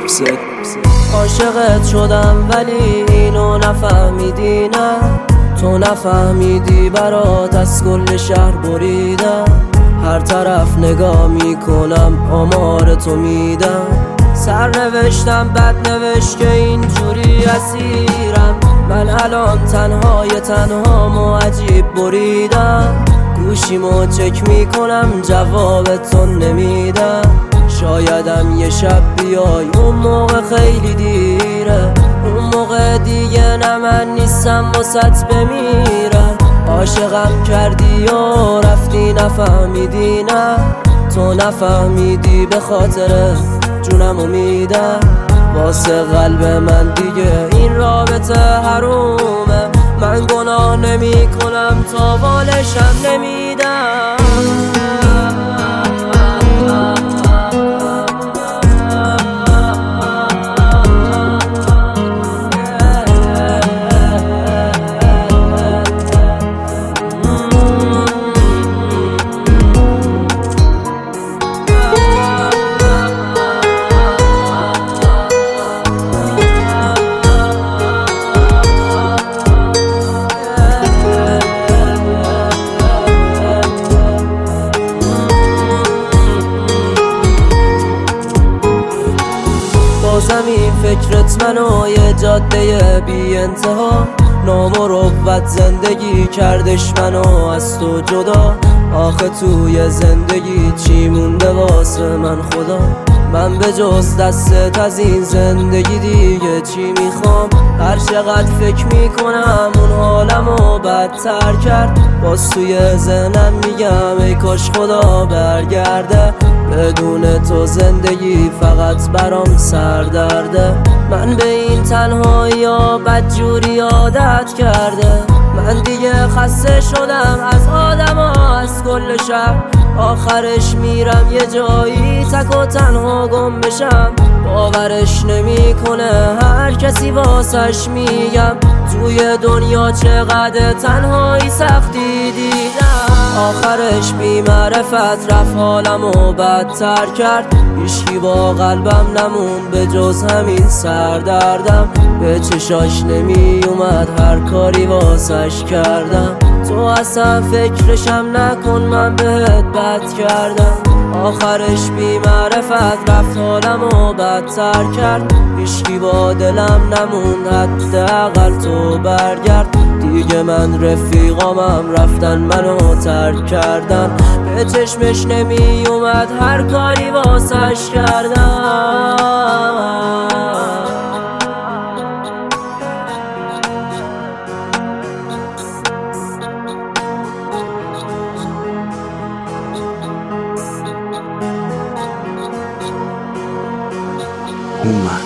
عاشقت شدم ولی اینو نفهمیدی، نه تو نفهمیدی، برات از کل شهر بریدم. هر طرف نگاه میکنم آمار تو میدم. سر نوشتم بد نوشت که اینجوری اسیرم. من الان تنها عجیب بریدم. گوشیمو چک میکنم جواب تو نمیدم. شایدم یه شب بیای اون موقع خیلی دیره. اون موقع دیگه نه من نیستم واسط بمیرم. عاشقم کردی و رفتی نفهمیدی، نه تو نفهمیدی، به خاطر جونمو میدم. واسه قلب من دیگه این رابطه حرومه. من گناه نمی کنم تا بالشم نمیدم. زمین فکرت منو یه جاده بی انتها. نامروت زندگی کردش منو از تو جدا. آخه توی زندگی چی مونده واسه من خدا؟ من به جز دستت از این زندگی دیگه چی میخوام؟ هر چقدر فکر میکنم اون حالمو بدتر کرد. باز توی ذهنم میگم ای کاش خدا برگرده. بدون تو زندگی فقط برام سردرده. من به این تنهایی ها بدجوری عادت کرده. من دیگه خسته شدم از آدم ها، از کل شهر. آخرش میرم یه جایی تک و تنها گم بشم. باورش نمیکنه هر کسی واسش میگم. توی دنیا چقدر تنهایی سختی دیدم. آخرش بی معرفت رفت حالمو بدتر کرد. هیچکی با قلبم نمون به جز همین سردردم. به چشاش نمی اومد هر کاری واسش کردم. تو اصلا فکرشم نکن من بهت بد کردم. آخرش بی معرفت رفت حالمو بدتر کرد. هیچکی با دلم نموند حداقل تو برگرد. دیگه من رفیقامم رفتن منو ترک کردن. به چشمش نمی اومد هر کاری واسش کردم. Uma.